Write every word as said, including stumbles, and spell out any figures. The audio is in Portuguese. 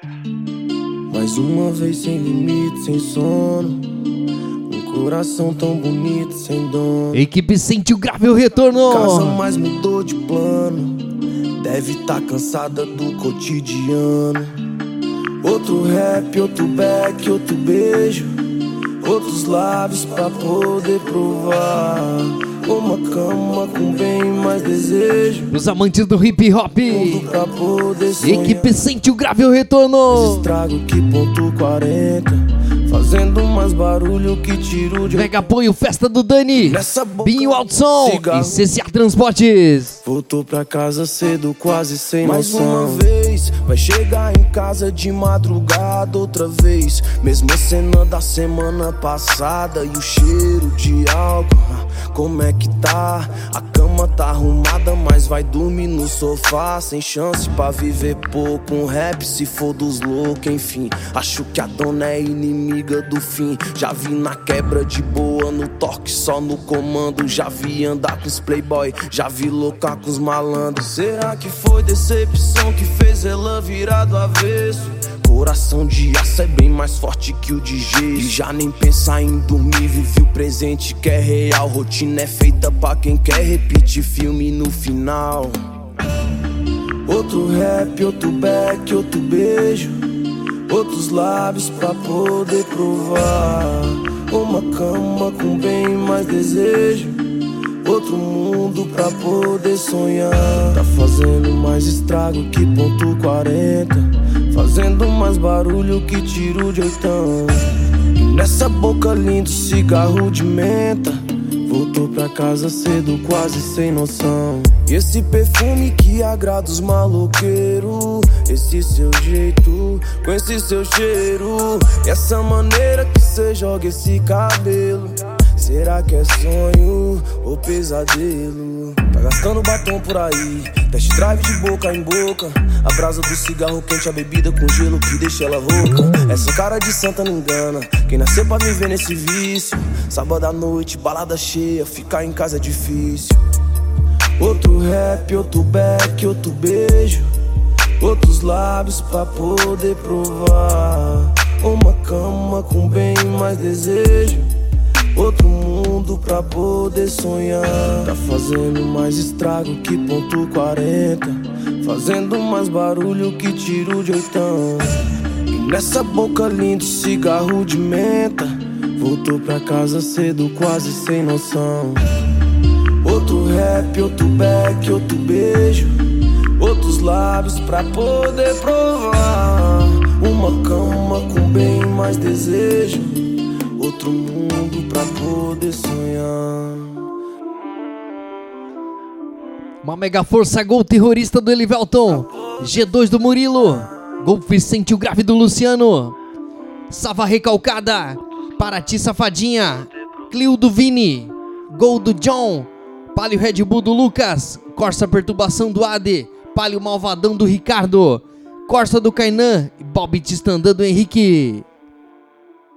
Mais uma vez sem limite, sem sono. Um coração tão bonito, sem dono. Equipe Sentiu Grave o retorno. Casa mais mudou de plano. Deve tá cansada do cotidiano. Outro rap, outro back, outro beijo. Outros lábios pra poder provar. Uma cama com bem mais desejo. Os amantes do hip hop. Pra poder sonhar. Equipe Sentiu Grave o retorno. Estrago que ponto quarenta. Fazendo mais barulho que tiro de... Mega apoio, festa do Dani, Binho Alto Som e C C A Transportes. Voltou pra casa cedo, quase sem mais noção. Mais uma vez, vai chegar em casa de madrugada outra vez. Mesma cena da semana passada e o cheiro de álcool. Como é que tá? A cama tá arrumada, mas vai dormir no sofá. Sem chance pra viver pouco. Um rap se for dos loucos, enfim. Acho que a dona é inimiga do fim. Já vi na quebra de boa, no toque só no comando. Já vi andar com os playboy, já vi loucar com os malandros. Será que foi decepção que fez ela virar do avesso? Coração de aço é bem mais forte que o de gesso. E já nem pensar em dormir, vive o presente que é real. Rotina é feita pra quem quer repetir filme no final. Outro rap, outro back, outro beijo. Outros lábios pra poder provar. Uma cama com bem mais desejo. Outro mundo pra poder sonhar. Tá fazendo mais estrago que ponto quarenta. Fazendo mais barulho que tiro de oitão. E nessa boca linda, cigarro de menta. Voltou pra casa cedo, quase sem noção. E esse perfume que agrada os maloqueiros. Esse seu jeito, com esse seu cheiro. E essa maneira que cê joga esse cabelo. Será que é sonho ou pesadelo? Tá gastando batom por aí, test drive de boca em boca. A brasa do cigarro quente, a bebida com gelo que deixa ela rouca. Essa cara de santa não engana, quem nasceu pra viver nesse vício. Sábado à noite, balada cheia, ficar em casa é difícil. Outro rap, outro back, outro beijo. Outros lábios pra poder provar. Uma cama com bem mais desejo. Outro mundo pra poder sonhar. Tá fazendo mais estrago que ponto quarenta. Fazendo mais barulho que tiro de oitão. E nessa boca linda, cigarro de menta. Voltou pra casa cedo, quase sem noção. Outro rap, outro back, outro beijo. Outros lábios pra poder provar. Uma cama com bem mais desejo. Outro mundo pra poder sonhar. Uma mega força, gol terrorista do Elivelton. G dois do Murilo. Gol Sentiu Grave do Luciano. Sava recalcada. Paraty Safadinha. Clio do Vini. Gol do John. Palio Red Bull do Lucas. Corsa Perturbação do Ade. Palio Malvadão do Ricardo. Corsa do Kainan. E Bob Tistandã do Henrique.